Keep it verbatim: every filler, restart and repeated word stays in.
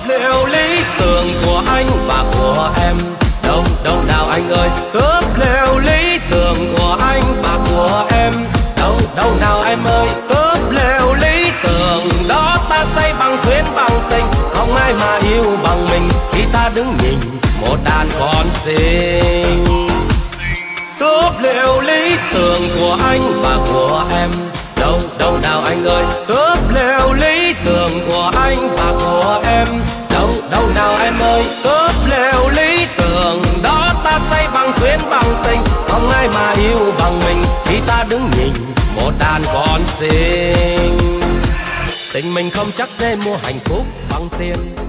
liệu lý tưởng của anh và của em. Đâu đâu nào anh ơi, cướp liệu lý tưởng của anh và của em. Đâu đâu nào em ơi, cướp liệu lý tưởng đó ta xây bằng duyên bằng tình, không ai mà yêu bằng mình khi ta đứng nhìn một đàn con xinh. Cướp liệu lý tưởng của anh và của em. Đâu đâu nào anh ơi, cướp liệu lý tưởng của anh và của em. Đâu đâu nào em ơi, cướp liệu lý tưởng đó ta xây bằng duyên bằng tình, không ai mà yêu bằng mình khi ta đứng nhìn một đàn con xinh. Tình mình không chắc dễ mua hạnh phúc bằng tiền,